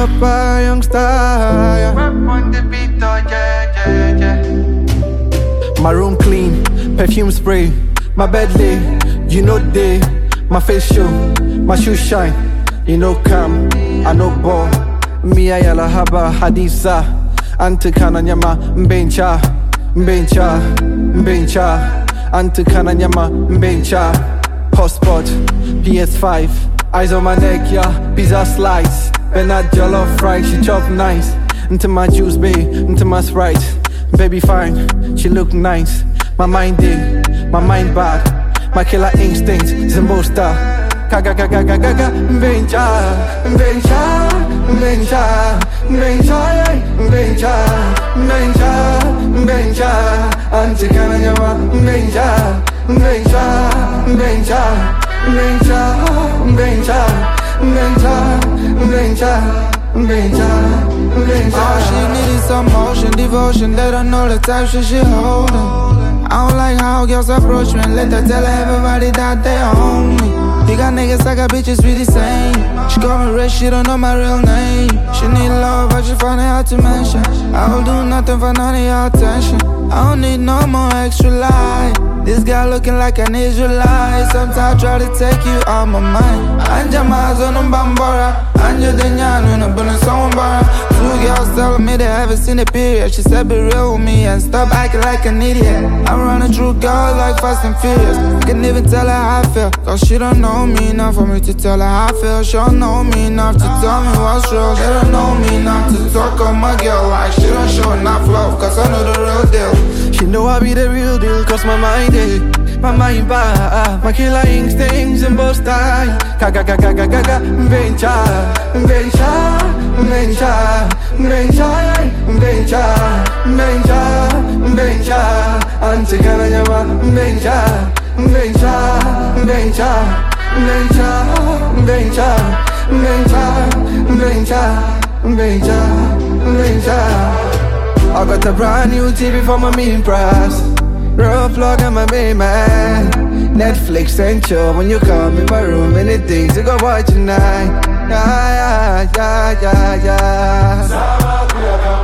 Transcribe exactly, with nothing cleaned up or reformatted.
rapper, youngster, yeah. Rap on the beat, oh yeah, yeah, yeah. My room clean, perfume spray. My bed lay, you know day. My face show, my shoes shine. You know calm, I know ball. Me a yala haba hadisa. Ante kananyama mbencha, mbencha, mbencha. Ante kananyama mbencha. Hotspot, P S five. Eyes on my neck, yeah. Pizza slice. Bernard jollof fried, she chop nice. Into my juice, babe, into my Sprite. Baby fine, she look nice. My mind day, my mind bad. My killer instincts, Zimbosta. Kaga gaga gaga gaga, mbencha, mbencha, mbencha, mbencha, mbencha, mbencha, mbencha. Ante kananyama mbencha, mbencha, mbencha, mbencha, mbencha, mbencha, mbencha, mbencha, mbencha. All she need is some motion, devotion. Let her know the type shit she holding. I don't like how girls approach me and let her tell everybody that they own me. You got niggas, I got bitches really same. She call me rich, she don't know my real name. She need love, but she find it hard to mention. I will do nothing for none of your attention. I don't need no more extra light. This guy looking like an Israelite. Sometimes I try to take you out my mind. Anja mazo no bambara. Anja denyano no bunny sombara. Two girls telling me they haven't seen a period. She said be real with me and stop acting like an idiot. I'm running through girls like Fast and Furious. Can't even tell her how I feel, cause she don't know me enough for me to tell her how I feel. She don't know me enough to tell me what's real. They don't know me enough to talk on my girl like she don't show enough love, cause I know the real deal. She know I be the real deal, cause my mind is, my mind bad. My killer instincts in both style. Kaga gaga gaga gaga, mbencha, mbencha, mbencha, mbencha, mbencha, mbencha, mbencha. Ante kananyama mbencha, mbencha, mbencha, mbencha, mbencha, mbencha, mbencha, mbencha, mbencha. I got a brand new T V for my mean price. Rough vlog and my main man. Netflix and chill when you come in my room. Many things to go watch tonight. Yeah, yeah, yeah, yeah, yeah.